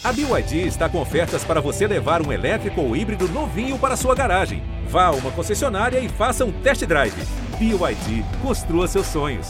A BYD está com ofertas para você levar um elétrico ou híbrido novinho para sua garagem. Vá a uma concessionária e faça um test drive. BYD, construa seus sonhos.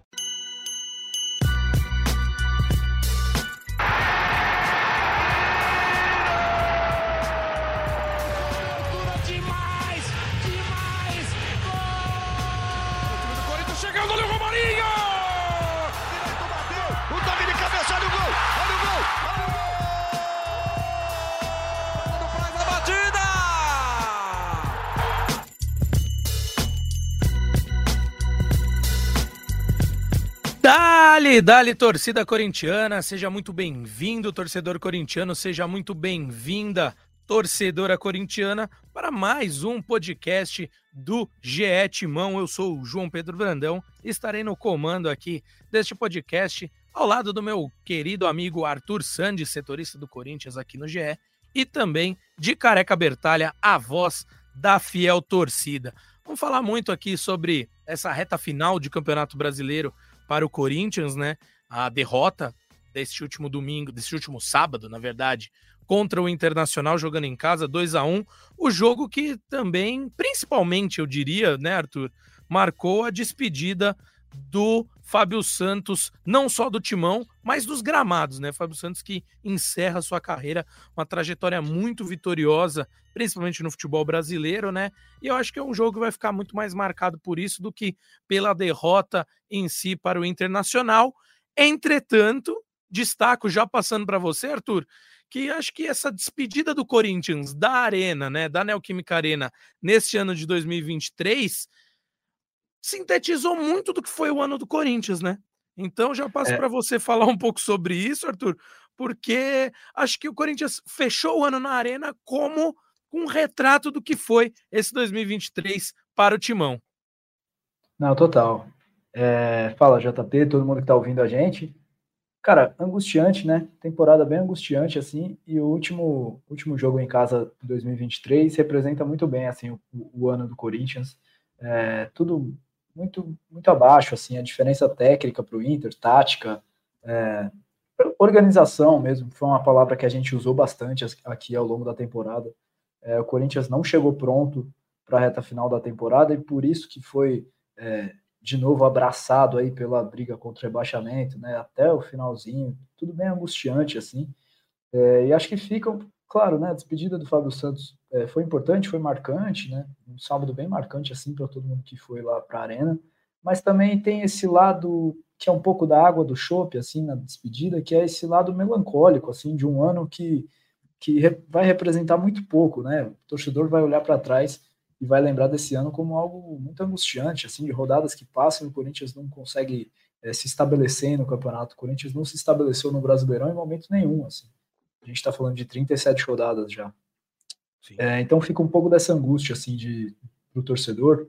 Dale, torcida corintiana, seja muito bem-vindo, torcedor corintiano, seja muito bem-vinda, torcedora corintiana, para mais um podcast do GE Timão. Eu sou o João Pedro Brandão, estarei no comando aqui deste podcast, ao lado do meu querido amigo Arthur Sandi, setorista do Corinthians aqui no GE, e também de Careca Bertalha, a voz da fiel torcida. Vamos falar muito aqui sobre essa reta final de Campeonato Brasileiro para o Corinthians, né? A derrota deste último sábado, na verdade, contra o Internacional jogando em casa, 2-1, o jogo que também, principalmente, eu diria, né, Arthur, marcou a despedida do Fábio Santos, não só do Timão, mas dos gramados, né? Fábio Santos que encerra sua carreira, uma trajetória muito vitoriosa, principalmente no futebol brasileiro, né? E eu acho que é um jogo que vai ficar muito mais marcado por isso do que pela derrota em si para o Internacional. Entretanto, destaco, já passando para você, Arthur, que acho que essa despedida do Corinthians da Arena, né, da Neoquímica Arena, neste ano de 2023, sintetizou muito do que foi o ano do Corinthians, né? Então já passo para você falar um pouco sobre isso, Arthur, porque acho que o Corinthians fechou o ano na Arena como um retrato do que foi esse 2023 para o Timão. Não, total. Fala, JP, todo mundo que tá ouvindo a gente. Cara, angustiante, né? Temporada bem angustiante, assim, e o último jogo em casa de 2023 representa muito bem, assim, o ano do Corinthians. Tudo muito, muito abaixo, assim, a diferença técnica para o Inter, tática, organização mesmo, foi uma palavra que a gente usou bastante aqui ao longo da temporada. O Corinthians não chegou pronto para a reta final da temporada e por isso que foi de novo abraçado aí pela briga contra o rebaixamento, né, até o finalzinho, tudo bem angustiante, assim, e acho que fica, claro, né, a despedida do Fábio Santos foi importante, foi marcante, né, um sábado bem marcante, assim, para todo mundo que foi lá para a Arena, mas também tem esse lado que é um pouco da água do chope, assim, na despedida, que é esse lado melancólico, assim, de um ano que vai representar muito pouco, né, o torcedor vai olhar para trás e vai lembrar desse ano como algo muito angustiante, assim, de rodadas que passam e o Corinthians não consegue se estabelecer no campeonato. O Corinthians não se estabeleceu no Brasileirão em momento nenhum, assim. A gente está falando de 37 rodadas já. Então fica um pouco dessa angústia, assim, pro torcedor,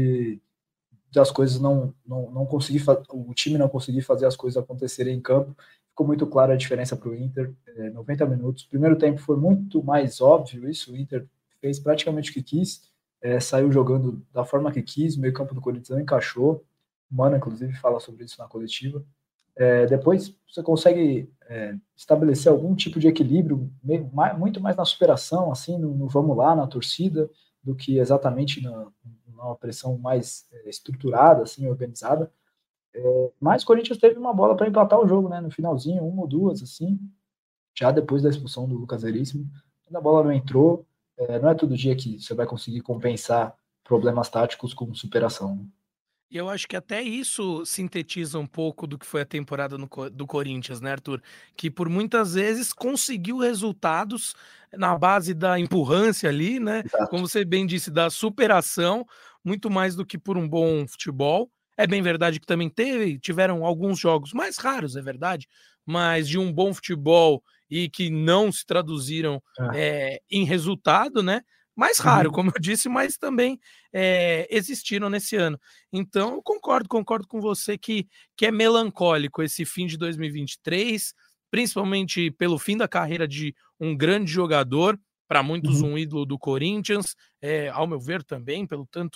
das coisas não conseguir, o time não conseguir fazer as coisas acontecerem em campo. Ficou muito clara a diferença para o Inter, 90 minutos. O primeiro tempo foi muito mais óbvio isso, o Inter fez praticamente o que quis, saiu jogando da forma que quis, o meio campo do Corinthians não encaixou, o Mano, inclusive, fala sobre isso na coletiva. Depois você consegue estabelecer algum tipo de equilíbrio, muito mais na superação, assim, no vamos lá, na torcida, do que exatamente numa pressão mais estruturada, assim, organizada. Mas o Corinthians teve uma bola para empatar o jogo, né, no finalzinho, uma ou duas, assim, já depois da expulsão do Lucas Veríssimo. Quando a bola não entrou, não é todo dia que você vai conseguir compensar problemas táticos com superação, né? E eu acho que até isso sintetiza um pouco do que foi a temporada do Corinthians, né, Arthur? Que por muitas vezes conseguiu resultados na base da empurrância ali, né? Exato. Como você bem disse, da superação, muito mais do que por um bom futebol. É bem verdade que também tiveram alguns jogos mais raros, é verdade, mas de um bom futebol e que não se traduziram em resultado, né? Mais raro, como eu disse, mas também existiram nesse ano. Então, eu concordo com você que é melancólico esse fim de 2023, principalmente pelo fim da carreira de um grande jogador, para muitos um ídolo do Corinthians, ao meu ver também, pelo tanto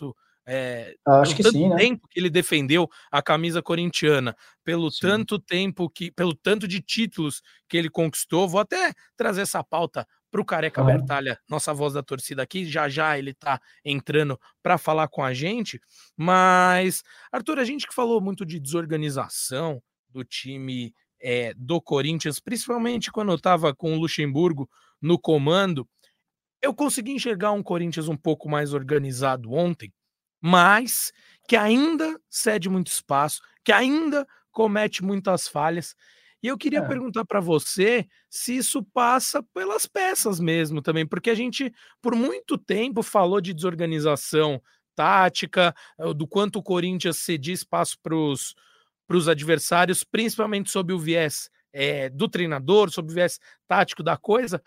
Acho pelo que tanto sim, né? tempo que ele defendeu a camisa corintiana, pelo tanto de títulos que ele conquistou. Vou até trazer essa pauta para o Careca Bertalha, nossa voz da torcida aqui, já ele está entrando para falar com a gente. Mas, Arthur, a gente que falou muito de desorganização do time do Corinthians, principalmente quando eu estava com o Luxemburgo no comando, eu consegui enxergar um Corinthians um pouco mais organizado ontem, mas que ainda cede muito espaço, que ainda comete muitas falhas. E eu queria perguntar para você se isso passa pelas peças mesmo também, porque a gente, por muito tempo, falou de desorganização tática, do quanto o Corinthians cedia espaço para os adversários, principalmente sob o viés do treinador, sob o viés tático da coisa,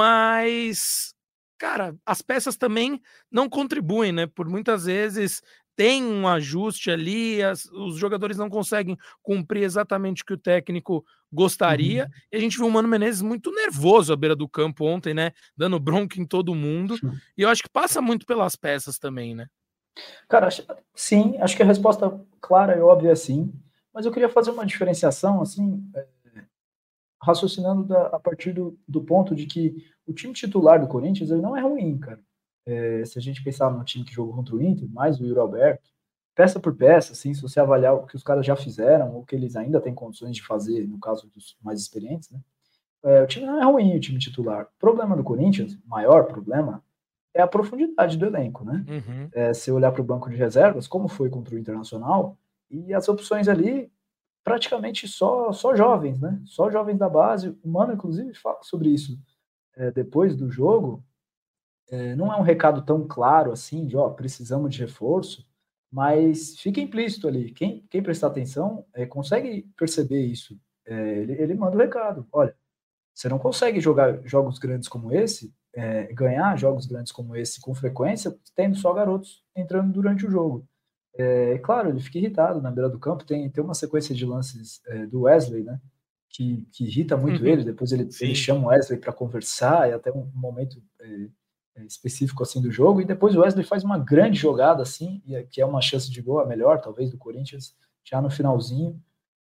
mas cara, as peças também não contribuem, né? Por muitas vezes tem um ajuste ali, os jogadores não conseguem cumprir exatamente o que o técnico gostaria. E a gente viu o Mano Menezes muito nervoso à beira do campo ontem, né? Dando bronca em todo mundo. E eu acho que passa muito pelas peças também, né? Cara, sim, acho que a resposta clara e óbvia é sim. Mas eu queria fazer uma diferenciação, assim, raciocinando a partir do ponto de que o time titular do Corinthians ele não é ruim, cara. Se a gente pensar no time que jogou contra o Inter, mais o Yuri Alberto, peça por peça, assim, se você avaliar o que os caras já fizeram, ou o que eles ainda têm condições de fazer, no caso dos mais experientes, né? O time não é ruim, o time titular. O problema do Corinthians, o maior problema, é a profundidade do elenco, né? Se olhar para o banco de reservas, como foi contra o Internacional, e as opções ali praticamente só jovens, né? Só jovens da base. O Mano, inclusive, fala sobre isso depois do jogo. Não é um recado tão claro assim, de precisamos de reforço, mas fica implícito ali. Quem prestar atenção consegue perceber isso. Ele manda o recado. Olha, você não consegue jogar jogos grandes como esse, ganhar jogos grandes como esse com frequência, tendo só garotos entrando durante o jogo. Claro, ele fica irritado na beira do campo. Tem uma sequência de lances do Wesley, né? Que irrita muito ele. Depois ele chama o Wesley para conversar, e até um momento específico assim do jogo. E depois o Wesley faz uma grande jogada, assim, que é uma chance de gol, a melhor, talvez, do Corinthians, já no finalzinho.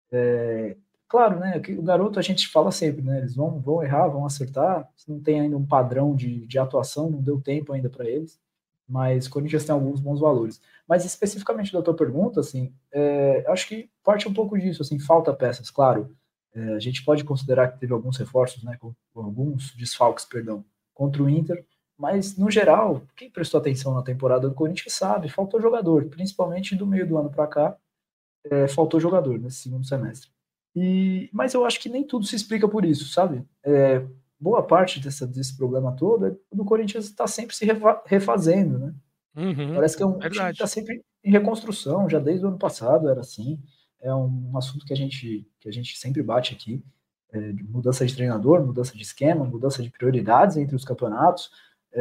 Claro, né? O garoto a gente fala sempre, né? Eles vão errar, vão acertar. Não tem ainda um padrão de atuação, não deu tempo ainda para eles. Mas o Corinthians tem alguns bons valores. Mas especificamente da tua pergunta, assim, acho que parte um pouco disso, assim, falta peças, claro. A gente pode considerar que teve alguns reforços, né, com alguns desfalques, perdão, contra o Inter, mas no geral, quem prestou atenção na temporada do Corinthians sabe, faltou jogador, principalmente do meio do ano para cá, faltou jogador nesse segundo semestre. Mas eu acho que nem tudo se explica por isso, sabe? Boa parte desse problema todo é do Corinthians está sempre se refazendo, né? Parece que é um time que está sempre em reconstrução, já desde o ano passado era assim. É um assunto que a gente sempre bate aqui, de mudança de treinador, mudança de esquema, mudança de prioridades entre os campeonatos.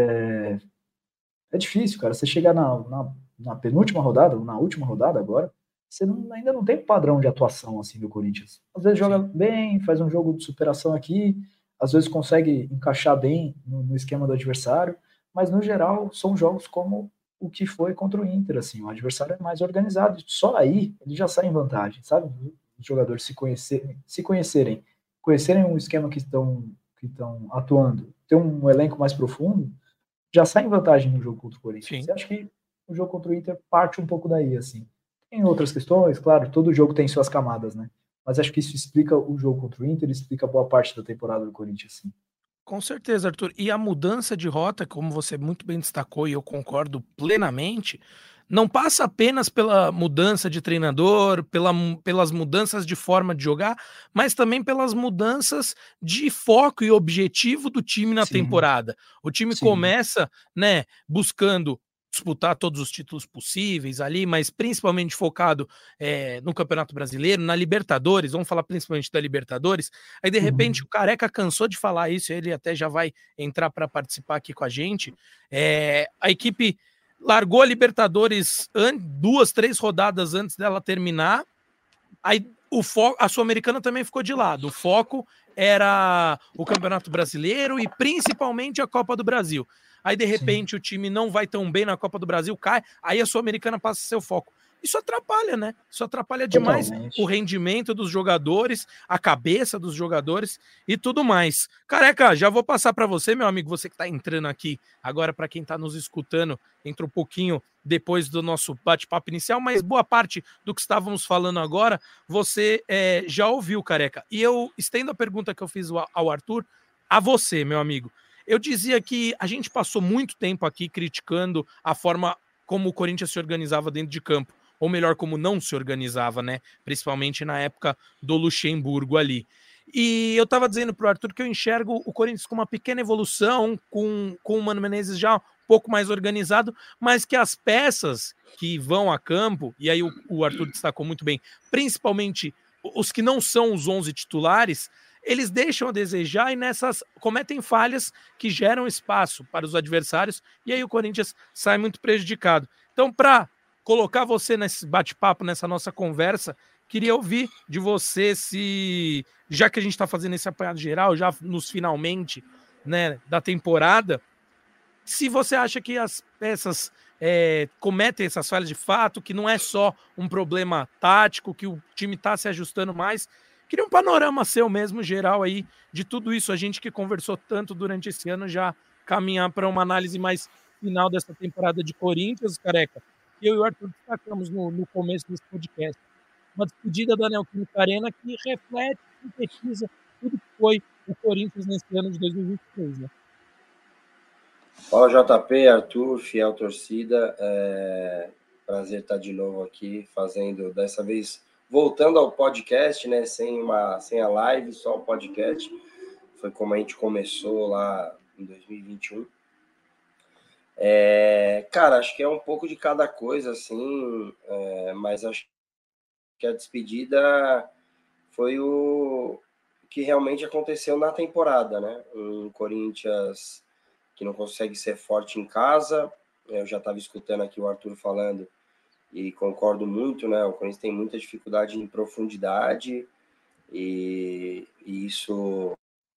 É difícil, cara. Você chegar na penúltima rodada, ou na última rodada agora, você ainda não tem padrão de atuação assim do Corinthians. Às vezes joga bem, faz um jogo de superação aqui, às vezes consegue encaixar bem no esquema do adversário, mas no geral são jogos como o que foi contra o Inter, assim, o adversário é mais organizado, só aí ele já sai em vantagem, sabe? Os jogadores se conhecerem um esquema que estão atuando, ter um elenco mais profundo, já sai em vantagem no jogo contra o Corinthians. Você acha que o jogo contra o Inter parte um pouco daí, assim. Tem outras questões, claro, todo jogo tem suas camadas, né? Mas acho que isso explica o jogo contra o Inter, explica boa parte da temporada do Corinthians, sim. Com certeza, Arthur. E a mudança de rota, como você muito bem destacou, e eu concordo plenamente, não passa apenas pela mudança de treinador, pelas mudanças de forma de jogar, mas também pelas mudanças de foco e objetivo do time na temporada. O time começa, né, buscando disputar todos os títulos possíveis ali, mas principalmente focado no Campeonato Brasileiro, na Libertadores, vamos falar principalmente da Libertadores. Aí, de repente, o Careca cansou de falar isso, ele até já vai entrar para participar aqui com a gente. A equipe largou a Libertadores 2, 3 rodadas antes dela terminar, aí a Sul-Americana também ficou de lado. O foco era o Campeonato Brasileiro e principalmente a Copa do Brasil. Aí, de repente, o time não vai tão bem na Copa do Brasil, cai, aí a Sul-Americana passa a ser o foco. Isso atrapalha, né? Isso atrapalha demais o rendimento dos jogadores, a cabeça dos jogadores e tudo mais. Careca, já vou passar para você, meu amigo, você que está entrando aqui agora, para quem está nos escutando, entra um pouquinho depois do nosso bate-papo inicial, mas boa parte do que estávamos falando agora, você já ouviu, Careca. E eu estendo a pergunta que eu fiz ao Arthur a você, meu amigo. Eu dizia que a gente passou muito tempo aqui criticando a forma como o Corinthians se organizava dentro de campo, ou melhor, como não se organizava, né? Principalmente na época do Luxemburgo ali. E eu estava dizendo para o Arthur que eu enxergo o Corinthians com uma pequena evolução, com o Mano Menezes já um pouco mais organizado, mas que as peças que vão a campo, e aí o Arthur destacou muito bem, principalmente os que não são os 11 titulares, eles deixam a desejar e nessas cometem falhas que geram espaço para os adversários, e aí o Corinthians sai muito prejudicado. Então, para colocar você nesse bate-papo, nessa nossa conversa, queria ouvir de você se, já que a gente está fazendo esse apanhado geral, já nos finalmente, né, da temporada, se você acha que as peças cometem essas falhas de fato, que não é só um problema tático, que o time está se ajustando mais. Queria um panorama seu mesmo, geral aí, de tudo isso. A gente que conversou tanto durante esse ano já caminhar para uma análise mais final dessa temporada de Corinthians, Careca. Eu e o Arthur destacamos no começo desse podcast. Uma despedida da Neoquímica Arena que reflete, sintetiza tudo que foi o Corinthians nesse ano de 2023, né? Fala JP, Arthur, fiel torcida, prazer estar de novo aqui, fazendo, dessa vez, voltando ao podcast, né, sem a live, só o podcast, foi como a gente começou lá em 2021. Cara, acho que é um pouco de cada coisa, assim, mas acho que a despedida foi o que realmente aconteceu na temporada, né, um Corinthians que não consegue ser forte em casa. Eu já estava escutando aqui o Arthur falando e concordo muito, né? O Corinthians tem muita dificuldade em profundidade e isso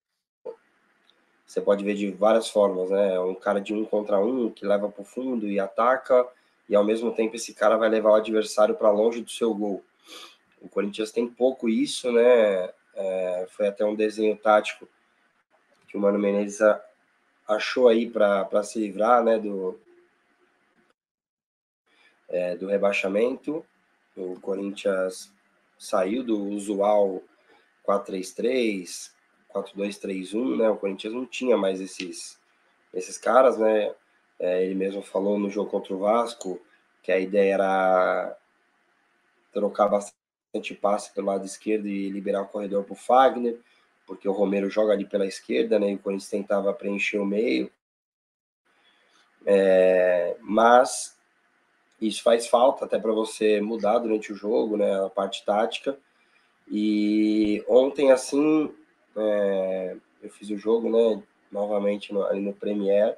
você pode ver de várias formas, né? Um cara de 1 contra 1 que leva para o fundo e ataca e ao mesmo tempo esse cara vai levar o adversário para longe do seu gol. O Corinthians tem pouco isso, né? Foi até um desenho tático que o Mano Menezes achou aí para se livrar, né, do rebaixamento. O Corinthians saiu do usual 4-3-3, 4-2-3-1, né? O Corinthians não tinha mais esses caras, né? Ele mesmo falou no jogo contra o Vasco que a ideia era trocar bastante passe pelo lado esquerdo e liberar o corredor para o Fagner, porque o Romero joga ali pela esquerda, né? E o Corinthians tentava preencher o meio. Mas isso faz falta até para você mudar durante o jogo, né? A parte tática. E ontem, assim, eu fiz o jogo, né? Novamente ali no Premier.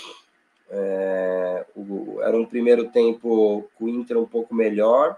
Era um primeiro tempo com o Inter um pouco melhor,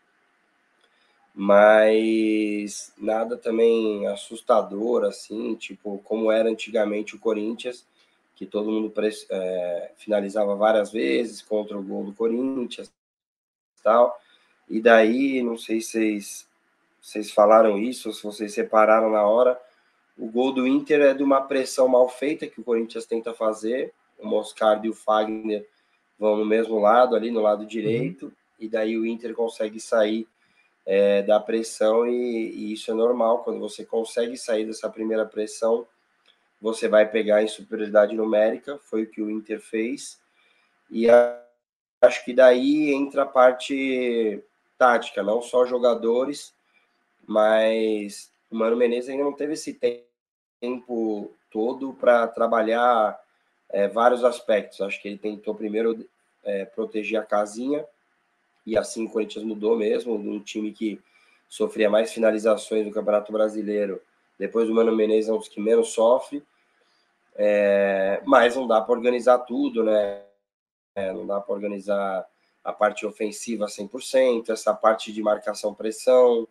mas nada também assustador, assim, tipo, como era antigamente o Corinthians, que todo mundo finalizava várias vezes contra o gol do Corinthians e tal. E daí, não sei se vocês falaram isso, ou se vocês separaram na hora, o gol do Inter é de uma pressão mal feita que o Corinthians tenta fazer, o Moscardo e o Fagner vão no mesmo lado, ali no lado direito, e daí o Inter consegue sair da pressão, e isso é normal. Quando você consegue sair dessa primeira pressão, você vai pegar em superioridade numérica, foi o que o Inter fez, e acho que daí entra a parte tática, não só jogadores, mas o Mano Menezes ainda não teve esse tempo todo para trabalhar vários aspectos. Acho que ele tentou primeiro proteger a casinha, e assim o Corinthians mudou mesmo, de um time que sofria mais finalizações no Campeonato Brasileiro. Depois o Mano Menezes é um dos que menos sofre, mas não dá para organizar tudo, né? Não dá para organizar a parte ofensiva 100%, essa parte de marcação-pressão,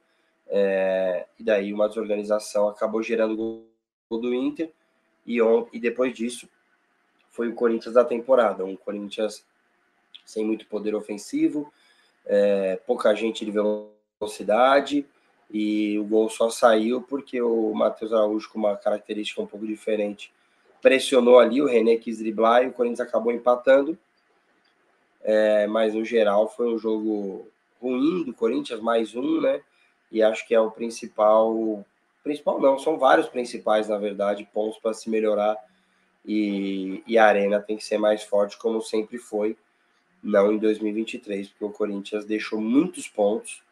E daí uma desorganização acabou gerando o gol do Inter, e depois disso foi o Corinthians da temporada, um Corinthians sem muito poder ofensivo, pouca gente de velocidade, e o gol só saiu porque o Matheus Araújo, com uma característica um pouco diferente, pressionou ali, o René quis driblar e o Corinthians acabou empatando. Mas no geral foi um jogo ruim do Corinthians, mais um, né? E acho que é o principal não, são vários principais, na verdade, pontos para se melhorar, e a Arena tem que ser mais forte, como sempre foi, não em 2023, porque o Corinthians deixou muitos pontos,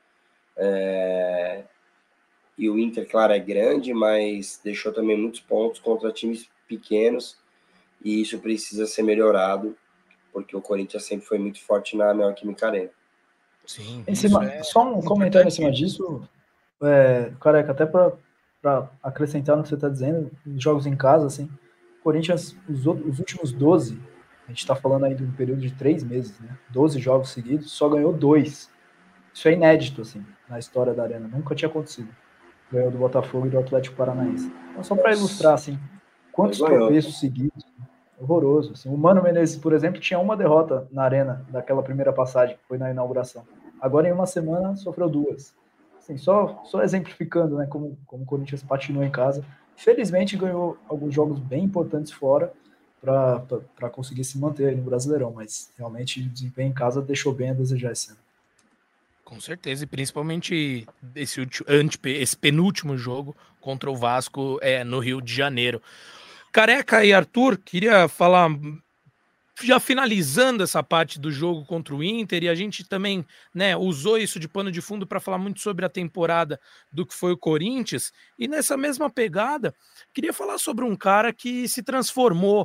e o Inter, claro, é grande, mas deixou também muitos pontos contra times pequenos, e isso precisa ser melhorado, porque o Corinthians sempre foi muito forte na Neoquímica Arena. Sim, só um comentário em cima disso, Careca, até para acrescentar no que você está dizendo, os jogos em casa, assim, Corinthians, os últimos 12, a gente está falando aí de um período de 3 meses, né? 12 jogos seguidos, só ganhou 2. Isso é inédito, assim, na história da Arena, nunca tinha acontecido. Ganhou do Botafogo e do Atlético Paranaense. Então, só para ilustrar, assim, quantos tropeços seguidos, horroroso. Assim. O Mano Menezes, por exemplo, tinha uma derrota na Arena daquela primeira passagem, que foi na inauguração. Agora, em uma semana, sofreu 2. Assim, só exemplificando, né, como o Corinthians patinou em casa. Felizmente, ganhou alguns jogos bem importantes fora para conseguir se manter no Brasileirão, mas realmente o desempenho em casa deixou bem a desejar esse ano. Com certeza, e principalmente esse penúltimo jogo contra o Vasco no Rio de Janeiro. Careca e Arthur, queria falar, já finalizando essa parte do jogo contra o Inter, e a gente também, né, usou isso de pano de fundo para falar muito sobre a temporada do que foi o Corinthians, e nessa mesma pegada, queria falar sobre um cara que se transformou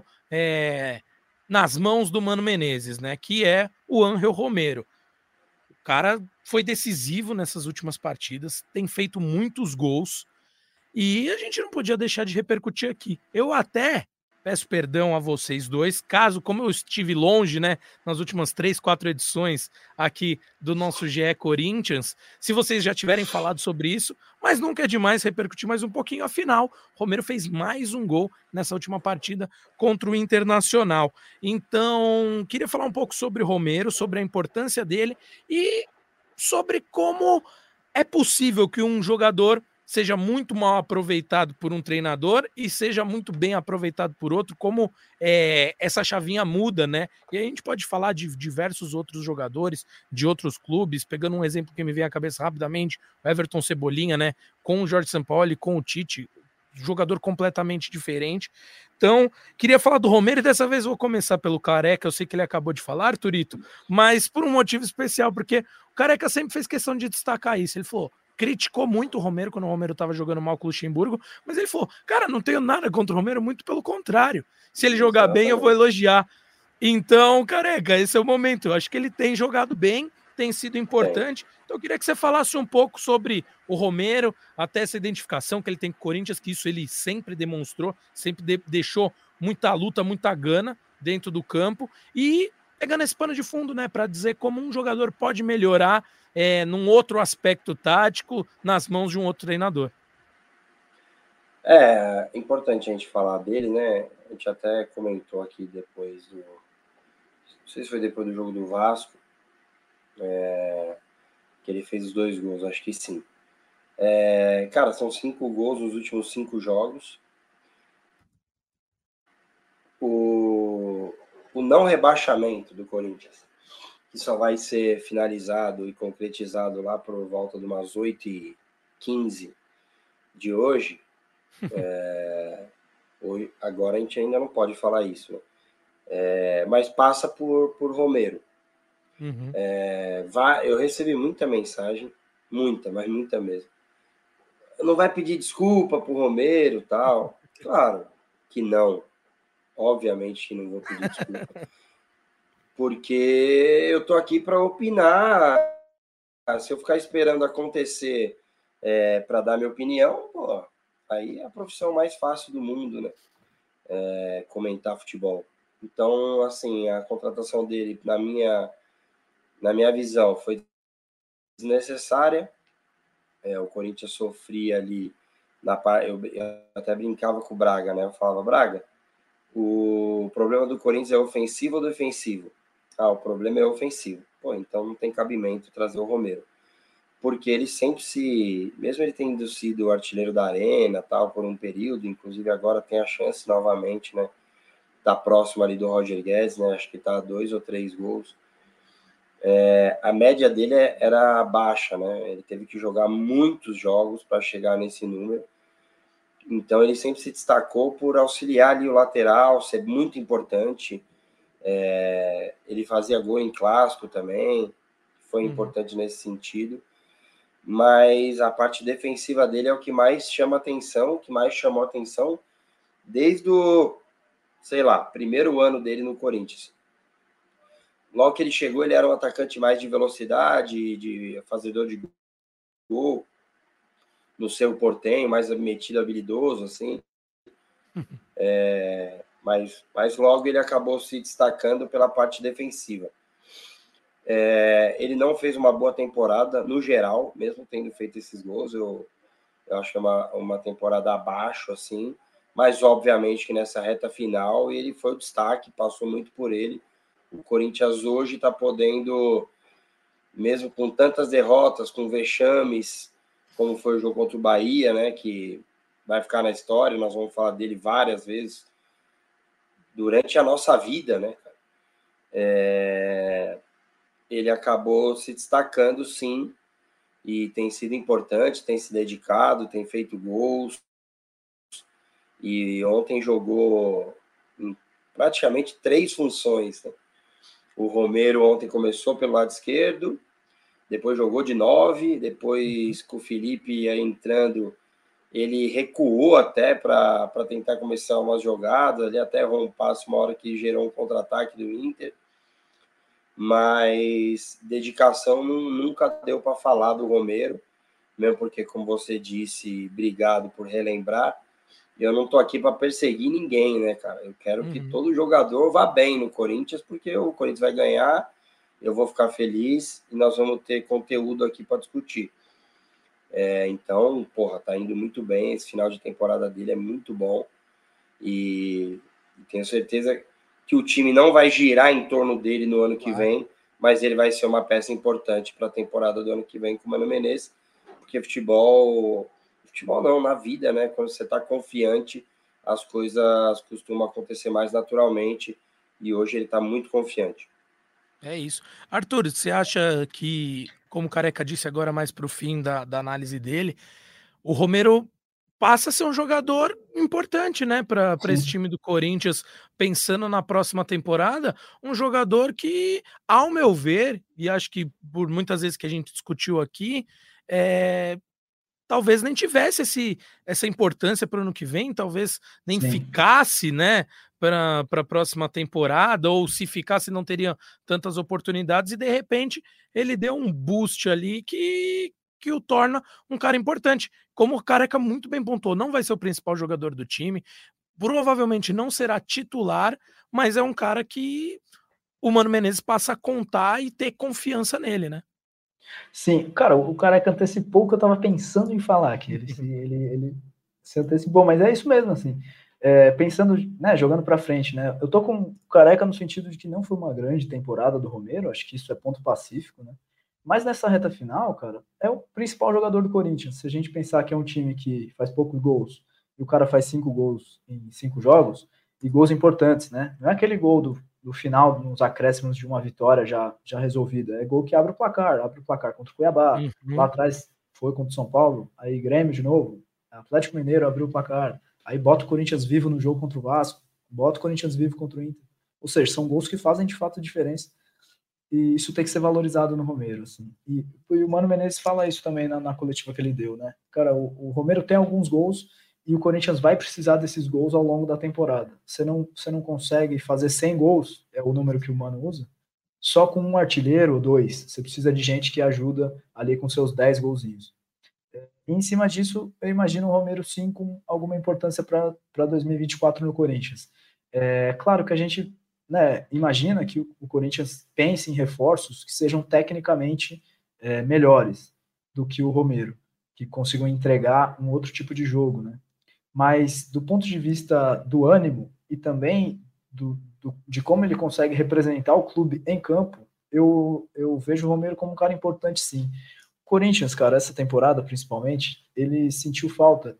nas mãos do Mano Menezes, né, que é o Ángel Romero. O cara foi decisivo nessas últimas partidas, tem feito muitos gols, e a gente não podia deixar de repercutir aqui. Eu até peço perdão a vocês dois, caso, como eu estive longe, né, nas últimas 3, 4 edições aqui do nosso GE Corinthians, se vocês já tiverem falado sobre isso, mas nunca é demais repercutir mais um pouquinho. Afinal, Romero fez mais um gol nessa última partida contra o Internacional. Então, queria falar um pouco sobre o Romero, sobre a importância dele e sobre como é possível que um jogador seja muito mal aproveitado por um treinador e seja muito bem aproveitado por outro, como essa chavinha muda, né? E a gente pode falar de diversos outros jogadores, de outros clubes, pegando um exemplo que me vem à cabeça rapidamente, o Everton Cebolinha, né? Com o Jorge Sampaoli, com o Tite, jogador completamente diferente. Então, queria falar do Romero e dessa vez eu vou começar pelo Careca, eu sei que ele acabou de falar, Arthurito, mas por um motivo especial, porque o Careca sempre fez questão de destacar isso. Ele falou, criticou muito o Romero quando o Romero estava jogando mal com o Luxemburgo, mas ele falou, cara, não tenho nada contra o Romero, muito pelo contrário. Se ele jogar bem, eu vou elogiar. Então, Careca, esse é o momento. Eu acho que ele tem jogado bem, tem sido importante. Então, eu queria que você falasse um pouco sobre o Romero, até essa identificação que ele tem com o Corinthians, que isso ele sempre demonstrou, sempre deixou muita luta, muita gana dentro do campo. E pegando esse pano de fundo, né, para dizer como um jogador pode melhorar num outro aspecto tático nas mãos de um outro treinador. É importante a gente falar dele, né? A gente até comentou aqui depois do... Não sei se foi depois do jogo do Vasco, que ele fez os 2 gols, acho que sim. Cara, são 5 gols nos últimos 5 jogos. O não rebaixamento do Corinthians, que só vai ser finalizado e concretizado lá por volta de umas 8h15 de hoje, agora a gente ainda não pode falar isso, né? Mas passa por Romero. Uhum. Eu recebi muita mensagem, mas muita mesmo. Não vai pedir desculpa pro Romero e tal? Claro que não. Obviamente que não vou pedir desculpa. Porque eu tô aqui para opinar. Se eu ficar esperando acontecer para dar minha opinião, pô, aí é a profissão mais fácil do mundo, né? Comentar futebol. Então, assim, a contratação dele, na minha visão, foi desnecessária. o Corinthians sofria ali, eu até brincava com o Braga, né? Eu falava, Braga, o problema do Corinthians é ofensivo ou defensivo? O problema é ofensivo. Pô, então não tem cabimento trazer o Romero. Porque ele sempre mesmo ele tendo sido artilheiro da Arena, tal, por um período, inclusive agora tem a chance novamente, né? Tá próximo ali do Roger Guedes, né? Acho que tá 2 ou 3 gols. A média dele era baixa, né? Ele teve que jogar muitos jogos para chegar nesse número. Então ele sempre se destacou por auxiliar ali o lateral, ser muito importante. Ele fazia gol em clássico também, foi importante nesse sentido. Mas a parte defensiva dele é o que mais chama atenção, o que mais chamou atenção desde o, sei lá, primeiro ano dele no Corinthians. Logo que ele chegou, ele era um atacante mais de velocidade, de fazedor de gol, no seu portenho, mais metido, habilidoso, assim. Mas logo ele acabou se destacando pela parte defensiva. Ele não fez uma boa temporada, no geral, mesmo tendo feito esses gols, eu acho que é uma temporada abaixo, assim, mas obviamente que nessa reta final ele foi o destaque, passou muito por ele. O Corinthians hoje está podendo, mesmo com tantas derrotas, com vexames, como foi o jogo contra o Bahia, né, que vai ficar na história, nós vamos falar dele várias vezes durante a nossa vida, né, cara? Ele acabou se destacando, sim, e tem sido importante, tem se dedicado, tem feito gols, e ontem jogou em praticamente 3 funções, né? O Romero ontem começou pelo lado esquerdo, depois jogou de 9, depois com o Felipe entrando, ele recuou até para tentar começar umas jogadas, ali até errou um passe uma hora que gerou um contra-ataque do Inter. Mas dedicação nunca deu para falar do Romero, mesmo porque, como você disse, obrigado por relembrar, eu não tô aqui para perseguir ninguém, né, cara? Eu quero que todo jogador vá bem no Corinthians, porque o Corinthians vai ganhar, eu vou ficar feliz e nós vamos ter conteúdo aqui para discutir. Então, porra, tá indo muito bem, esse final de temporada dele é muito bom e tenho certeza que o time não vai girar em torno dele no ano que vem, mas ele vai ser uma peça importante para a temporada do ano que vem com o Mano Menezes, porque futebol não, na vida, né? Quando você está confiante, as coisas costumam acontecer mais naturalmente, e hoje ele está muito confiante. É isso. Arthur, você acha que, como o Careca disse agora mais para o fim da análise dele, o Romero passa a ser um jogador importante, né, para esse time do Corinthians, pensando na próxima temporada, um jogador que, ao meu ver, e acho que por muitas vezes que a gente discutiu aqui, talvez nem tivesse essa importância para o ano que vem, talvez nem ficasse, né, para a próxima temporada, ou se ficasse não teria tantas oportunidades, e de repente ele deu um boost ali que o torna um cara importante. Como o Careca muito bem pontuou, não vai ser o principal jogador do time, provavelmente não será titular, mas é um cara que o Mano Menezes passa a contar e ter confiança nele, né? Sim, cara, o Careca antecipou o que eu tava pensando em falar, que ele se antecipou, mas é isso mesmo, assim, pensando, né, jogando pra frente, né, eu tô com o Careca no sentido de que não foi uma grande temporada do Romero, acho que isso é ponto pacífico, né, mas nessa reta final, cara, é o principal jogador do Corinthians. Se a gente pensar que é um time que faz poucos gols e o cara faz 5 gols em 5 jogos, e gols importantes, né, não é aquele gol do final, nos acréscimos de uma vitória já resolvida. É gol que abre o placar contra o Cuiabá. Lá atrás foi contra o São Paulo, aí Grêmio de novo, Atlético Mineiro abriu o placar, aí bota o Corinthians vivo no jogo contra o Vasco, bota o Corinthians vivo contra o Inter. Ou seja, são gols que fazem de fato a diferença. E isso tem que ser valorizado no Romero, assim. E o Mano Menezes fala isso também na coletiva que ele deu, né? Cara, o Romero tem alguns gols e o Corinthians vai precisar desses gols ao longo da temporada. Você não consegue fazer 100 gols, é o número que o Mano usa, só com um artilheiro ou 2. Você precisa de gente que ajuda ali com seus 10 golzinhos. E em cima disso, eu imagino o Romero sim com alguma importância para 2024 no Corinthians. Claro que a gente, né, imagina que o Corinthians pense em reforços que sejam tecnicamente melhores do que o Romero. que consigam entregar um outro tipo de jogo, né? Mas do ponto de vista do ânimo e também de como ele consegue representar o clube em campo, eu vejo o Romero como um cara importante, sim. O Corinthians, cara, essa temporada principalmente, ele sentiu falta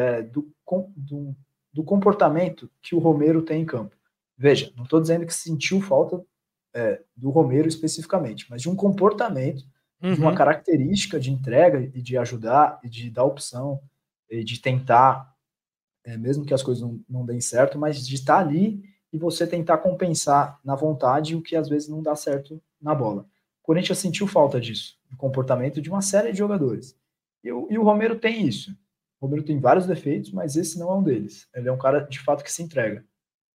do comportamento que o Romero tem em campo. Veja, não estou dizendo que sentiu falta do Romero especificamente, mas de um comportamento, de uma característica de entrega e de ajudar e de dar opção e de tentar, mesmo que as coisas não deem certo, mas de estar ali e você tentar compensar na vontade o que às vezes não dá certo na bola. O Corinthians sentiu falta disso, do comportamento de uma série de jogadores. E o Romero tem isso. O Romero tem vários defeitos, mas esse não é um deles. Ele é um cara, de fato, que se entrega.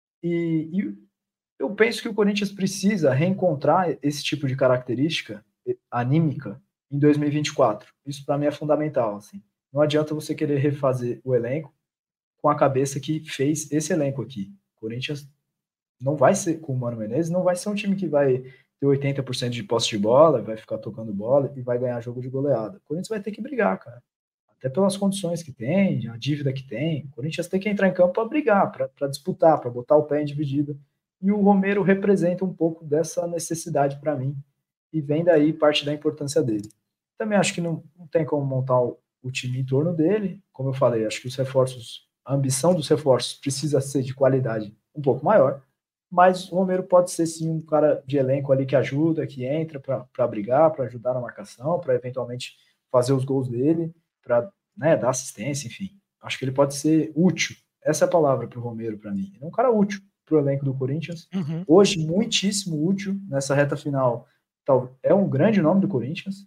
E eu penso que o Corinthians precisa reencontrar esse tipo de característica anímica em 2024. Isso, para mim, é fundamental. Assim. Não adianta você querer refazer o elenco com a cabeça que fez esse elenco aqui. O Corinthians não vai ser, com o Mano Menezes, não vai ser um time que vai ter 80% de posse de bola, vai ficar tocando bola e vai ganhar jogo de goleada. O Corinthians vai ter que brigar, cara. Até pelas condições que tem, a dívida que tem. O Corinthians tem que entrar em campo para brigar, para disputar, para botar o pé em dividida. E o Romero representa um pouco dessa necessidade para mim. E vem daí parte da importância dele. Também acho que não tem como montar o time em torno dele. Como eu falei, acho que os reforços, a ambição dos reforços precisa ser de qualidade um pouco maior. Mas o Romero pode ser sim um cara de elenco ali que ajuda, que entra para brigar, para ajudar na marcação, para eventualmente fazer os gols dele, para dar assistência, enfim. Acho que ele pode ser útil. Essa é a palavra para o Romero, para mim. Ele é um cara útil para o elenco do Corinthians. Hoje, muitíssimo útil nessa reta final. É um grande nome do Corinthians.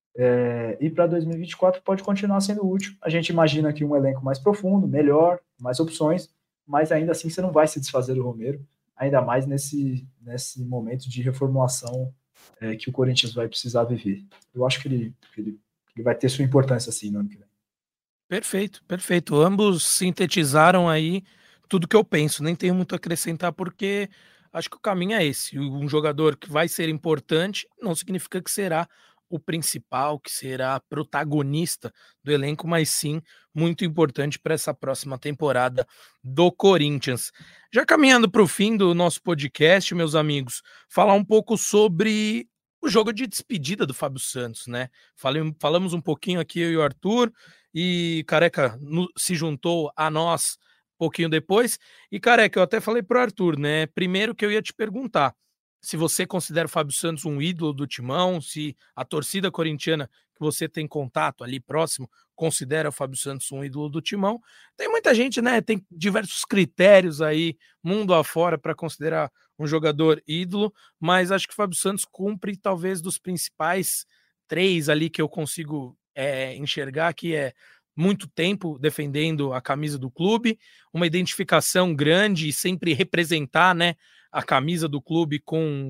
E para 2024 pode continuar sendo útil. A gente imagina aqui um elenco mais profundo, melhor, mais opções, mas ainda assim você não vai se desfazer do Romero, ainda mais nesse momento de reformulação que o Corinthians vai precisar viver. Eu acho que ele vai ter sua importância assim no ano que vem. Perfeito, perfeito. Ambos sintetizaram aí tudo que eu penso. Nem tenho muito a acrescentar, porque acho que o caminho é esse. Um jogador que vai ser importante não significa que será o principal, que será protagonista do elenco, mas sim muito importante para essa próxima temporada do Corinthians. Já caminhando para o fim do nosso podcast, meus amigos, falar um pouco sobre o jogo de despedida do Fábio Santos, né? Falamos um pouquinho aqui, eu e o Arthur, e Careca se juntou a nós um pouquinho depois. E Careca, eu até falei pro Arthur, né? Primeiro que eu ia te perguntar se você considera o Fábio Santos um ídolo do Timão, se a torcida corintiana que você tem contato ali próximo considera o Fábio Santos um ídolo do Timão. Tem muita gente, né? Tem diversos critérios aí, mundo afora, para considerar um jogador ídolo, mas acho que o Fábio Santos cumpre talvez dos principais 3 ali que eu consigo enxergar, que é muito tempo defendendo a camisa do clube, uma identificação grande e sempre representar, né, a camisa do clube com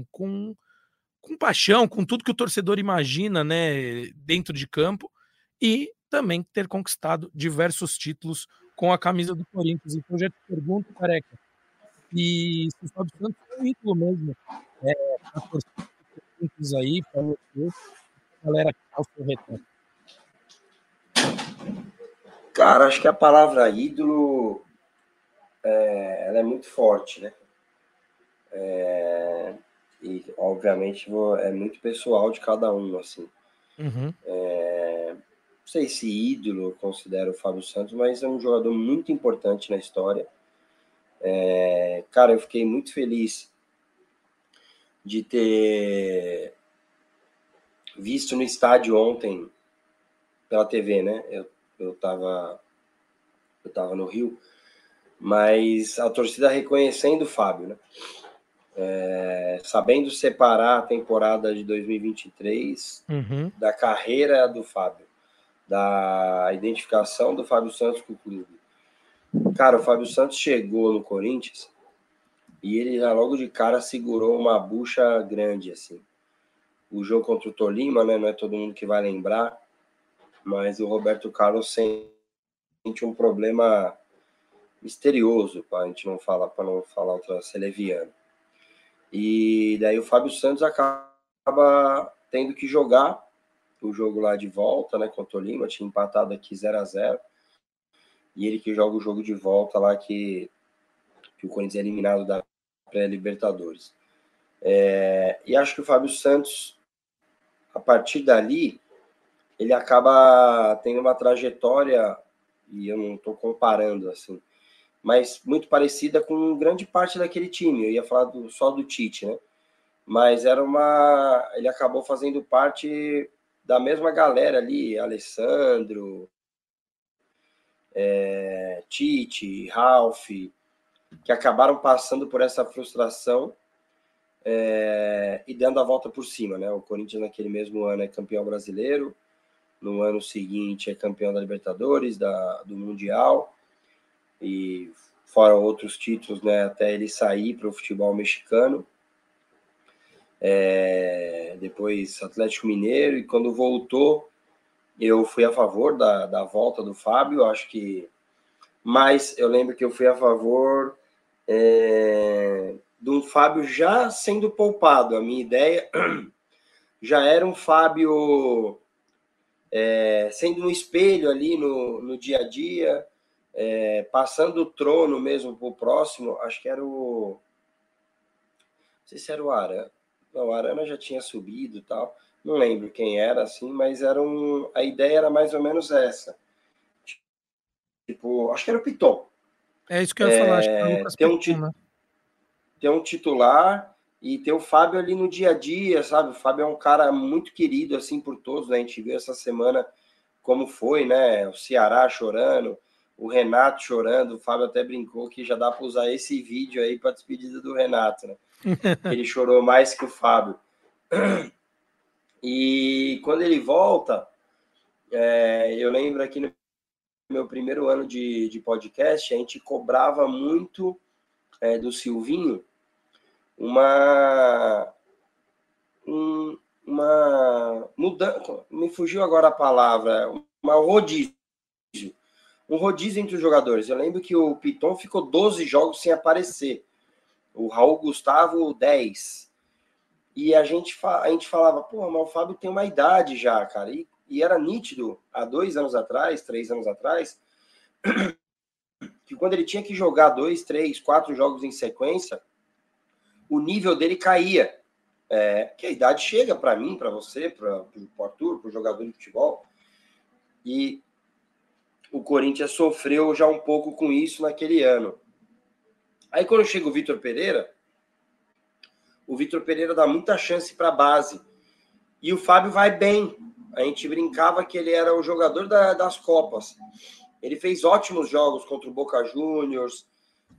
paixão, com tudo que o torcedor imagina, né, dentro de campo, e também ter conquistado diversos títulos com a camisa do Corinthians. Então eu já te pergunto, Careca, e se o Fábio Santos é um ídolo mesmo, para torcer Corinthians aí, para você, a galera que tá ao seu redor. Cara, acho que a palavra ídolo ela é muito forte, né? E, obviamente, é muito pessoal de cada um, assim. Não sei se ídolo eu considero o Fábio Santos, mas é um jogador muito importante na história. Cara, eu fiquei muito feliz de ter visto no estádio ontem pela TV, né? Eu tava no Rio, mas a torcida reconhecendo o Fábio, né? Sabendo separar a temporada de 2023 da carreira do Fábio, da identificação do Fábio Santos com o clube. Cara, o Fábio Santos chegou no Corinthians e ele já logo de cara segurou uma bucha grande, assim. O jogo contra o Tolima, né? Não é todo mundo que vai lembrar, mas o Roberto Carlos sente um problema misterioso, para a gente não falar outra seleviana. E daí o Fábio Santos acaba tendo que jogar o jogo lá de volta, né, contra o Tolima, tinha empatado aqui 0-0, e ele que joga o jogo de volta lá que o Corinthians é eliminado da pré-Libertadores. E acho que o Fábio Santos, a partir dali, ele acaba tendo uma trajetória, e eu não estou comparando, assim, mas muito parecida com grande parte daquele time. Eu ia falar só do Tite, né? Mas ele acabou fazendo parte da mesma galera ali, Alessandro, Tite, Ralf, que acabaram passando por essa frustração e dando a volta por cima, né? O Corinthians naquele mesmo ano é campeão brasileiro, no ano seguinte é campeão da Libertadores, do Mundial, e fora outros títulos, né, até ele sair para o futebol mexicano. Depois Atlético Mineiro, e quando voltou, eu fui a favor da volta do Fábio, acho que... Mas eu lembro que eu fui a favor de um Fábio já sendo poupado. A minha ideia já era um Fábio sendo um espelho ali no dia a dia, passando o trono mesmo para o próximo. Acho que era não sei se era o Arana. Não, o Arana já tinha subido e tal. Não lembro quem era, assim, mas a ideia era mais ou menos essa. Tipo, acho que era o Piton. É isso que eu ia falar, acho que era o Lucas Piton, né? Ter um titular e ter o Fábio ali no dia a dia, sabe? O Fábio é um cara muito querido, assim, por todos, né? A gente viu essa semana como foi, né? O Ceará chorando, o Renato chorando. O Fábio até brincou que já dá para usar esse vídeo aí para a despedida do Renato, né? Ele chorou mais que o Fábio. E quando ele volta, eu lembro aqui no meu primeiro ano de podcast, a gente cobrava muito do Silvinho uma mudança, me fugiu agora a palavra, um rodízio entre os jogadores. Eu lembro que o Piton ficou 12 jogos sem aparecer, o Raul Gustavo 10, e a gente falava, pô, mas o Fábio tem uma idade já, cara, e era nítido há 2 anos atrás, 3 anos atrás, que quando ele tinha que jogar 2, 3, 4 jogos em sequência, o nível dele caía. Que a idade chega para mim, para você, para o Arthur, para o jogador de futebol. E o Corinthians sofreu já um pouco com isso naquele ano. Aí quando chega o Vitor Pereira dá muita chance para a base. E o Fábio vai bem. A gente brincava que ele era o jogador das Copas. Ele fez ótimos jogos contra o Boca Juniors,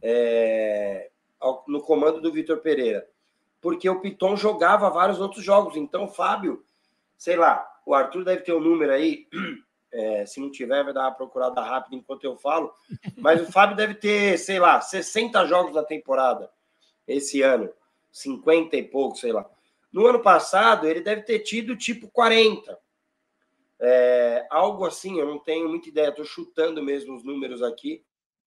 no comando do Vitor Pereira, porque o Piton jogava vários outros jogos. Então o Fábio, sei lá, o Arthur deve ter um número aí, se não tiver vai dar uma procurada rápida enquanto eu falo, mas o Fábio deve ter, sei lá, 60 jogos na temporada esse ano, 50 e pouco, sei lá. No ano passado ele deve ter tido tipo 40, algo assim, eu não tenho muita ideia, estou chutando mesmo os números aqui,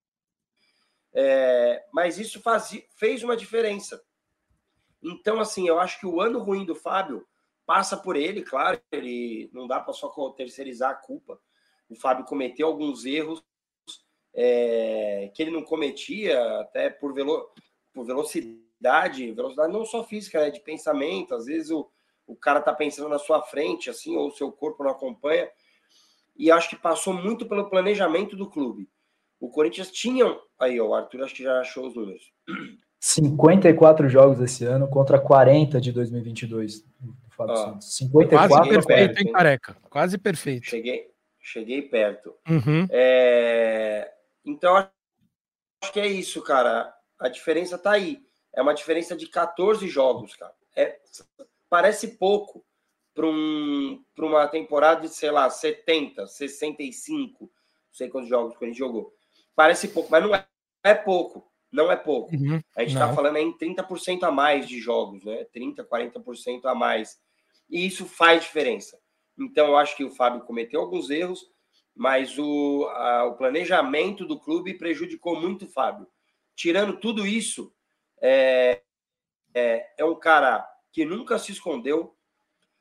mas isso fez uma diferença. Então, assim, eu acho que o ano ruim do Fábio passa por ele, claro, ele não dá para só terceirizar a culpa. O Fábio cometeu alguns erros que ele não cometia, até por velocidade não só física, né, de pensamento. Às vezes o cara está pensando na sua frente, assim, ou o seu corpo não acompanha. E acho que passou muito pelo planejamento do clube. O Corinthians tinha... Aí, o Arthur acho que já achou os números. 54 jogos esse ano contra 40 de 2022 do Fábio Santos. 54 quase perfeito, hein, Careca? Quase perfeito. Cheguei perto. Uhum. Então, acho que é isso, cara. A diferença tá aí. É uma diferença de 14 jogos, cara. Parece pouco para uma temporada de, sei lá, 70, 65, não sei quantos jogos que a gente jogou. Parece pouco, mas não é pouco. Não é pouco. Uhum, a gente está falando aí em 30% a mais de jogos, né? 30%, 40% a mais. E isso faz diferença. Então, eu acho que o Fábio cometeu alguns erros, mas o planejamento do clube prejudicou muito o Fábio. Tirando tudo isso, é um cara que nunca se escondeu,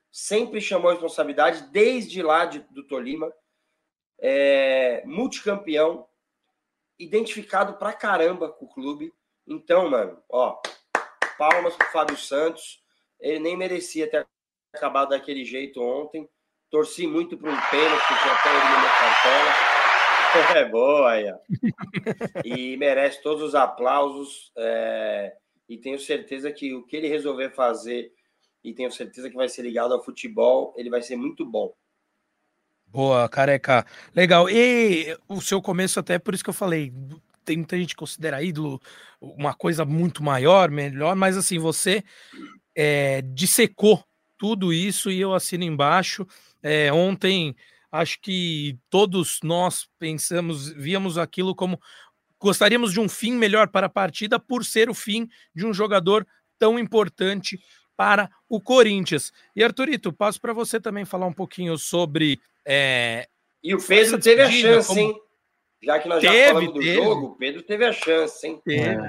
sempre chamou a responsabilidade, desde lá do Tolima, multicampeão, identificado pra caramba com o clube. Então, mano, ó, palmas pro Fábio Santos, ele nem merecia ter acabado daquele jeito ontem, torci muito para um pênalti, que tinha até ele na minha cartola. É boa aí, ó. E merece todos os aplausos, e tenho certeza que o que ele resolver fazer, e tenho certeza que vai ser ligado ao futebol, ele vai ser muito bom. Boa, Careca. Legal. E o seu começo, até por isso que eu falei, tem muita gente que considera ídolo uma coisa muito maior, melhor, mas assim, você dissecou tudo isso e eu assino embaixo. Ontem, acho que todos nós víamos aquilo como gostaríamos de um fim melhor para a partida por ser o fim de um jogador tão importante para o Corinthians. E Arthurito, passo para você também falar um pouquinho sobre... E o Pedro teve a chance, hein? Já que nós já falamos do jogo, o Pedro teve a chance, hein?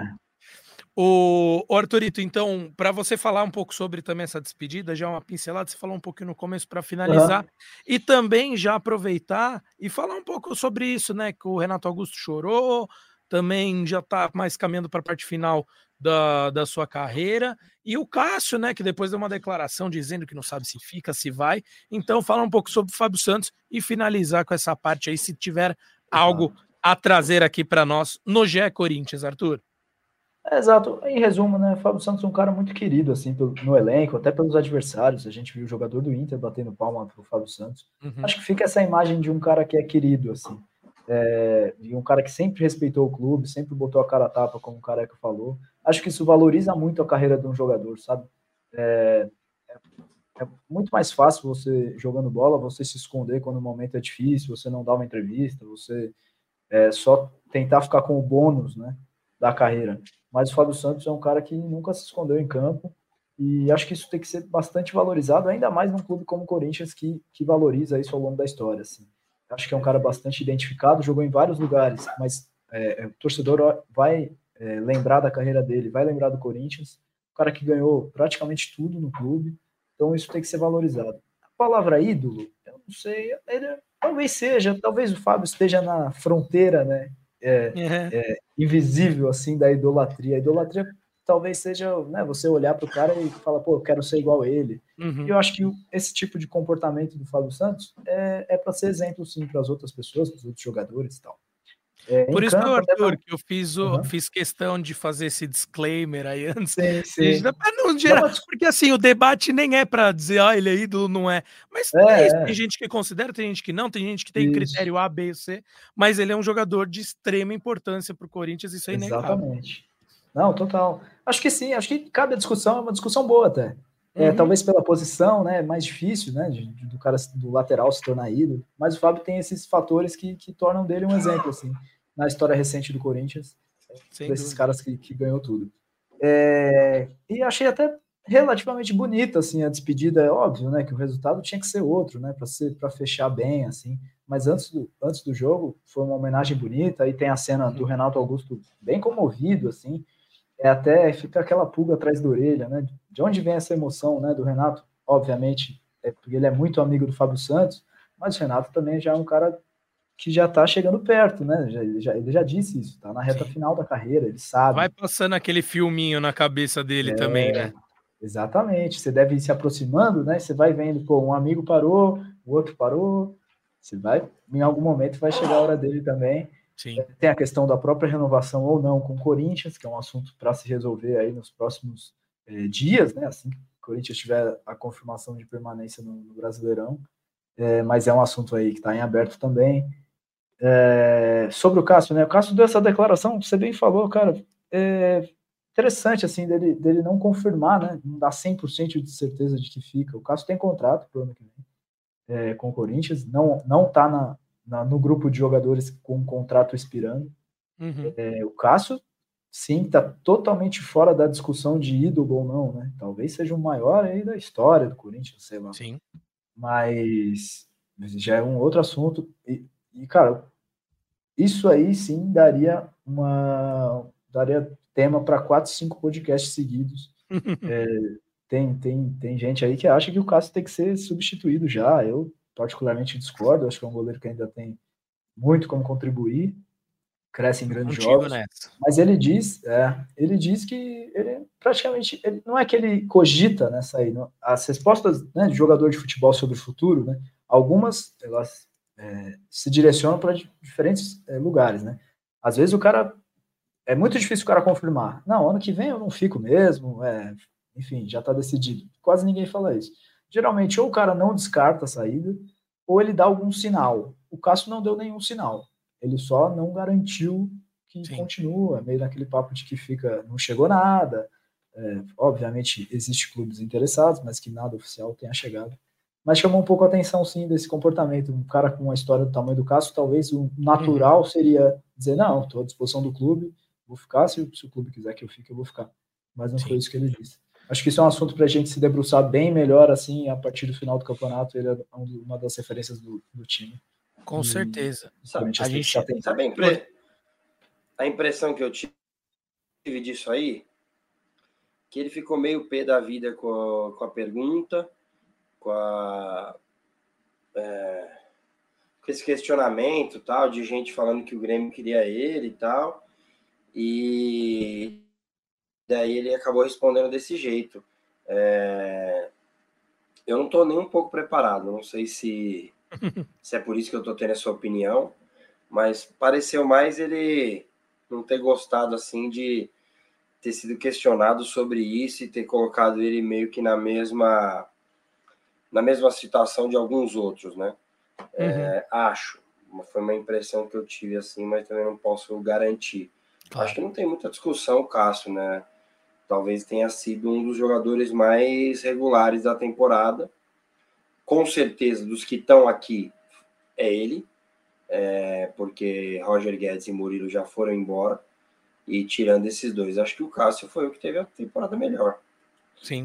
O Arthurito, então, para você falar um pouco sobre também essa despedida, já uma pincelada, você falou um pouquinho no começo para finalizar, e também já aproveitar e falar um pouco sobre isso, né? Que o Renato Augusto chorou, também já está mais caminhando para a parte final da sua carreira, e o Cássio, né, que depois deu uma declaração dizendo que não sabe se fica, se vai. Então, fala um pouco sobre o Fábio Santos e finalizar com essa parte aí, se tiver algo a trazer aqui para nós no GE Corinthians, Arthur. Exato. Em resumo, né, o Fábio Santos é um cara muito querido, assim, no elenco, até pelos adversários. A gente viu o jogador do Inter batendo palma pro Fábio Santos. Acho que fica essa imagem de um cara que é querido, assim. De um cara que sempre respeitou o clube, sempre botou a cara a tapa, como o Careca falou. Acho que isso valoriza muito a carreira de um jogador, sabe? É muito mais fácil você, jogando bola, você se esconder quando o momento é difícil, você não dá uma entrevista, você só tentar ficar com o bônus, né, da carreira. Mas o Fábio Santos é um cara que nunca se escondeu em campo, e acho que isso tem que ser bastante valorizado, ainda mais num clube como o Corinthians, que valoriza isso ao longo da história, assim. Acho que é um cara bastante identificado, jogou em vários lugares, mas o torcedor vai lembrar da carreira dele, vai lembrar do Corinthians, um cara que ganhou praticamente tudo no clube, então isso tem que ser valorizado. A palavra ídolo, eu não sei, talvez o Fábio esteja na fronteira, né, invisível, assim, da idolatria. A idolatria talvez seja, né, você olhar para o cara e falar, pô, eu quero ser igual a ele. E eu acho que esse tipo de comportamento do Fábio Santos é para ser exemplo, sim, para as outras pessoas, para os outros jogadores e tal. Por isso, Arthur, que eu fiz questão de fazer esse disclaimer aí antes. Sim. Para não gerar, porque assim, o debate nem é para dizer, ele é ídolo, não é. Mas tem gente que considera, tem gente que não, tem gente que tem critério A, B, C, mas ele é um jogador de extrema importância para o Corinthians, isso é inegável. Exatamente. Não, total. Acho que sim, acho que cabe a discussão, é uma discussão boa até. Talvez pela posição, né, mais difícil, né, do cara do lateral se tornar ídolo, mas o Fábio tem esses fatores que tornam dele um exemplo, assim, na história recente do Corinthians, desses caras que ganhou tudo. E achei até relativamente bonita, assim, a despedida. É óbvio, né, que o resultado tinha que ser outro, né, para fechar bem, assim, mas antes do jogo foi uma homenagem bonita, aí tem a cena do Renato Augusto bem comovido, assim, até fica aquela pulga atrás da orelha, né? De onde vem essa emoção, né, do Renato? Obviamente, porque ele é muito amigo do Fábio Santos, mas o Renato também já é um cara que já tá chegando perto, né? Ele já disse isso, tá na reta final da carreira, ele sabe. Vai passando aquele filminho na cabeça dele também, né? Exatamente, você deve ir se aproximando, né? Você vai vendo, pô, um amigo parou, o outro parou, você vai, em algum momento vai chegar a hora dele também. Sim. Tem a questão da própria renovação ou não com o Corinthians, que é um assunto para se resolver aí nos próximos dias, né? Assim que o Corinthians tiver a confirmação de permanência no Brasileirão. Mas é um assunto aí que está em aberto também. Sobre o Cássio, né? O Cássio deu essa declaração, você bem falou, cara, interessante, assim, dele não confirmar, né? Não dar 100% de certeza de que fica. O Cássio tem contrato pro ano que vem com o Corinthians, não tá no grupo de jogadores com um contrato expirando. O Cássio, sim, está totalmente fora da discussão de ídolo ou não, né? Talvez seja o maior aí da história do Corinthians, sei lá. Sim. Mas já é um outro assunto. E cara, isso aí sim daria tema para 4, 5 podcasts seguidos. tem gente aí que acha que o Cássio tem que ser substituído já. Eu particularmente discordo, acho que é um goleiro que ainda tem muito como contribuir, cresce em grandes jogos. Nessa. Mas ele diz que ele praticamente, não é que ele cogita nessa aí, as respostas, né, de jogador de futebol sobre o futuro, né, algumas elas se direcionam para diferentes lugares, né? Às vezes o cara, é muito difícil o cara confirmar, não, ano que vem eu não fico mesmo, enfim, já está decidido. Quase ninguém fala isso. Geralmente, ou o cara não descarta a saída, ou ele dá algum sinal. O Cássio não deu nenhum sinal. Ele só não garantiu que continua, meio naquele papo de que não chegou nada. Obviamente, existem clubes interessados, mas que nada oficial tenha chegado. Mas chamou um pouco a atenção, sim, desse comportamento. Um cara com uma história do tamanho do Cássio, talvez o natural seria dizer, não, estou à disposição do clube, vou ficar, se o clube quiser que eu fique, eu vou ficar. Mas não foi isso que ele disse. Acho que isso é um assunto para a gente se debruçar bem melhor, assim, a partir do final do campeonato. Ele é uma das referências do time. Com certeza. Sabe a impressão que eu tive disso aí? Que ele ficou meio pé da vida com a pergunta, com esse questionamento, tal, de gente falando que o Grêmio queria ele e tal. E daí ele acabou respondendo desse jeito. Eu não estou nem um pouco preparado, não sei se é por isso que eu estou tendo essa opinião, mas pareceu mais ele não ter gostado assim de ter sido questionado sobre isso e ter colocado ele meio que na mesma situação de alguns outros, né? Acho, foi uma impressão que eu tive assim, mas também não posso garantir. Claro. Acho que não tem muita discussão o Cássio, né? Talvez tenha sido um dos jogadores mais regulares da temporada. Com certeza, dos que estão aqui, é ele. Porque Roger Guedes e Murilo já foram embora. E tirando esses dois, acho que o Cássio foi o que teve a temporada melhor. Sim.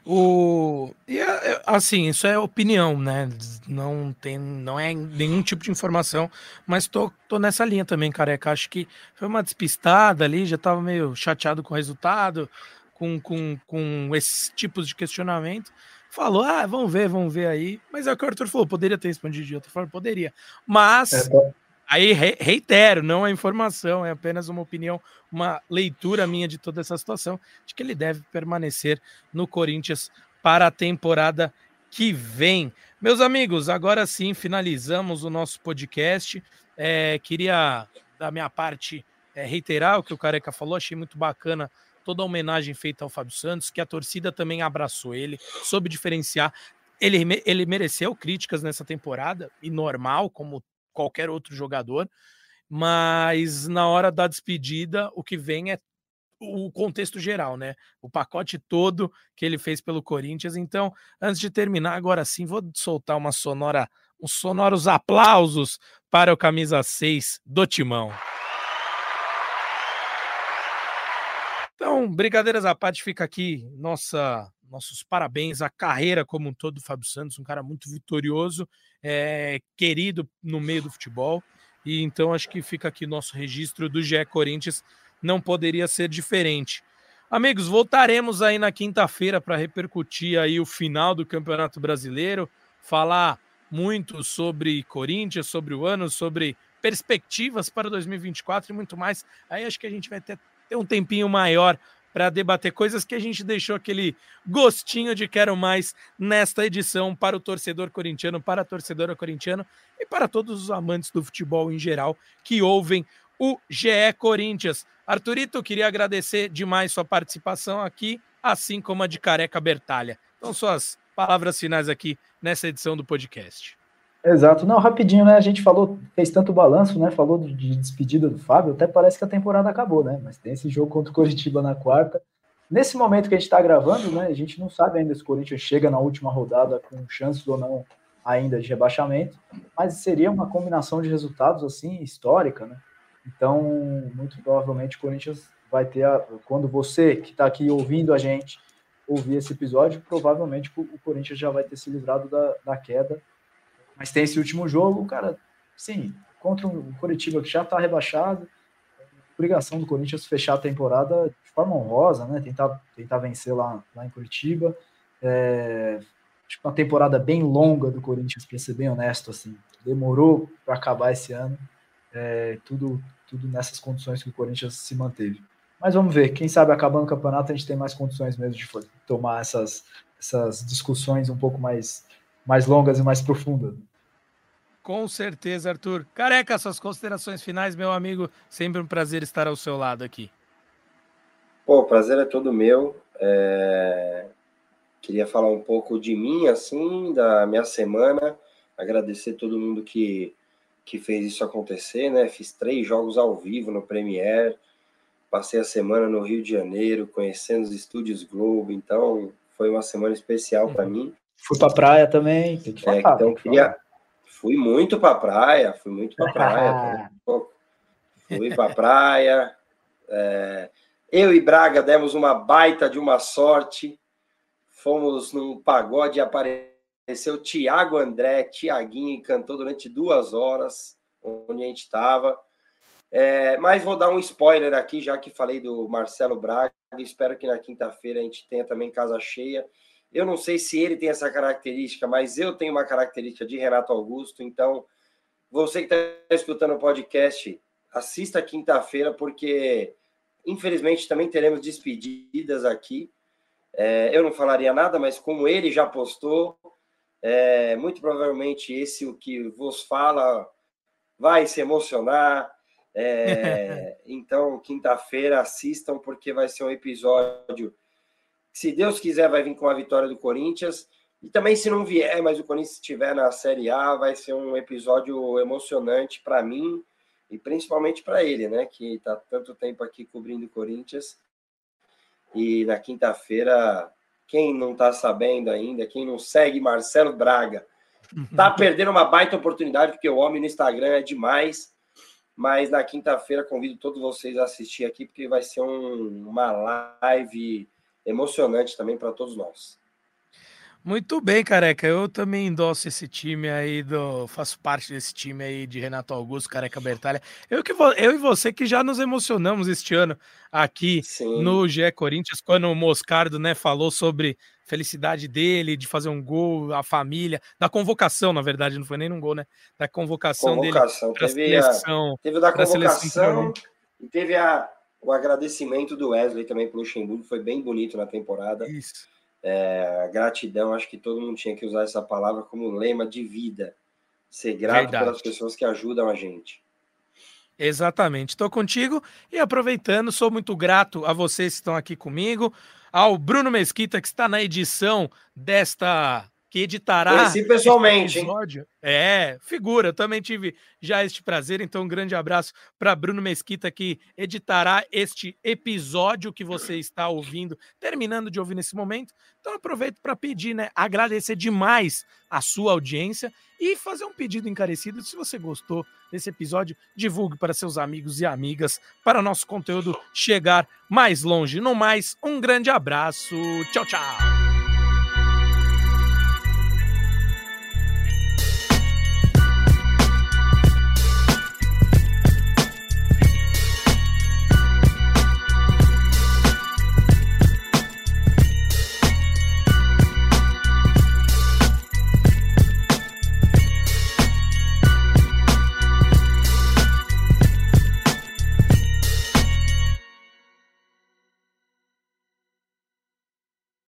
Assim, isso é opinião, né? Não é nenhum tipo de informação, mas tô nessa linha também, Careca. Acho que foi uma despistada ali, já tava meio chateado com o resultado, com esses tipos de questionamento. Falou, vamos ver aí. Mas é o que o Arthur falou, poderia ter respondido de outra forma, poderia. Mas, aí reitero, não é informação, é apenas uma opinião, uma leitura minha de toda essa situação, de que ele deve permanecer no Corinthians para a temporada que vem. Meus amigos, agora sim, finalizamos o nosso podcast. Queria, da minha parte, reiterar o que o Careca falou, achei muito bacana toda a homenagem feita ao Fábio Santos, que a torcida também abraçou ele, soube diferenciar. Ele mereceu críticas nessa temporada, e normal, como qualquer outro jogador, mas na hora da despedida, o que vem é o contexto geral, né? O pacote todo que ele fez pelo Corinthians. Então, antes de terminar, agora sim, vou soltar uns sonoros aplausos para o camisa 6 do Timão. Então, brincadeiras à parte, fica aqui nossos parabéns à carreira como um todo do Fábio Santos, um cara muito vitorioso, querido no meio do futebol, e então acho que fica aqui nosso registro do GE Corinthians, não poderia ser diferente. Amigos, voltaremos aí na quinta-feira para repercutir aí o final do Campeonato Brasileiro, falar muito sobre Corinthians, sobre o ano, sobre perspectivas para 2024 e muito mais. Aí acho que a gente vai ter um tempinho maior para debater coisas que a gente deixou aquele gostinho de quero mais nesta edição para o torcedor corintiano, para a torcedora corintiana e para todos os amantes do futebol em geral que ouvem o GE Corinthians. Arthurito, queria agradecer demais sua participação aqui, assim como a de Careca Bertalha. Então, suas palavras finais aqui nessa edição do podcast. Exato. Não, rapidinho, né? A gente fez tanto balanço, né? Falou de despedida do Fábio, até parece que a temporada acabou, né? Mas tem esse jogo contra o Coritiba na quarta. Nesse momento que a gente está gravando, né? A gente não sabe ainda se o Corinthians chega na última rodada com chances ou não ainda de rebaixamento, mas seria uma combinação de resultados, assim, histórica, né? Então, muito provavelmente o Corinthians vai ter, quando você que está aqui ouvindo a gente ouvir esse episódio, provavelmente o Corinthians já vai ter se livrado da queda. Mas tem esse último jogo, cara, sim, contra um Coritiba que já está rebaixado, obrigação do Corinthians fechar a temporada de forma honrosa, né? Tentar vencer lá em Curitiba. Acho que uma temporada bem longa do Corinthians, para ser bem honesto, assim. Demorou para acabar esse ano. Tudo nessas condições que o Corinthians se manteve. Mas vamos ver, quem sabe acabando o campeonato a gente tem mais condições mesmo de tomar essas discussões um pouco mais longas e mais profundas. Com certeza, Arthur. Careca, suas considerações finais, meu amigo. Sempre um prazer estar ao seu lado aqui. Pô, o prazer é todo meu. Queria falar um pouco de mim, assim, da minha semana. Agradecer todo mundo que fez isso acontecer, né? Fiz 3 jogos ao vivo no Premiere. Passei a semana no Rio de Janeiro, conhecendo os estúdios Globo. Então, foi uma semana especial para mim. Fui para praia também, tem que falar. Então, fui muito para praia. Fui para praia. Eu e Braga demos uma baita de uma sorte. Fomos num pagode e apareceu Thiago André, Thiaguinho, e cantou durante 2 horas onde a gente estava. Mas vou dar um spoiler aqui, já que falei do Marcelo Braga. Espero que na quinta-feira a gente tenha também casa cheia. Eu não sei se ele tem essa característica, mas eu tenho uma característica de Renato Augusto. Então, você que está escutando o podcast, assista quinta-feira, porque infelizmente também teremos despedidas aqui. Eu não falaria nada, mas como ele já postou, muito provavelmente esse o que vos fala vai se emocionar. Então, quinta-feira, assistam, porque vai ser um episódio, se Deus quiser, vai vir com a vitória do Corinthians. E também, se não vier, mas o Corinthians estiver na Série A, vai ser um episódio emocionante para mim e principalmente para ele, né? Que está tanto tempo aqui cobrindo o Corinthians. E na quinta-feira, quem não está sabendo ainda, quem não segue Marcelo Braga, tá perdendo uma baita oportunidade, porque o homem no Instagram é demais. Mas na quinta-feira convido todos vocês a assistir aqui, porque vai ser uma live emocionante também para todos nós. Muito bem, Careca. Eu também endosso esse time aí, faço parte desse time aí de Renato Augusto, Careca Bertalha. Eu e você que já nos emocionamos este ano aqui no GE Corinthians, quando o Moscardo, né, falou sobre felicidade dele, de fazer um gol, a família, da convocação, na verdade, não foi nem num gol, né? Da convocação dele para a seleção. Teve o da convocação e teve o agradecimento do Wesley também para o Luxemburgo, foi bem bonito na temporada. Isso. Gratidão, acho que todo mundo tinha que usar essa palavra como lema de vida. Ser grato pelas pessoas que ajudam a gente. Exatamente, estou contigo e aproveitando, sou muito grato a vocês que estão aqui comigo, ao Bruno Mesquita, que está na edição que editará. Conheci pessoalmente, hein? Figura, eu também tive já este prazer, então um grande abraço para Bruno Mesquita, que editará este episódio que você está ouvindo, terminando de ouvir nesse momento. Então aproveito para pedir, né, agradecer demais a sua audiência e fazer um pedido encarecido. Se você gostou desse episódio, divulgue para seus amigos e amigas, para o nosso conteúdo chegar mais longe. No mais, um grande abraço, tchau, tchau!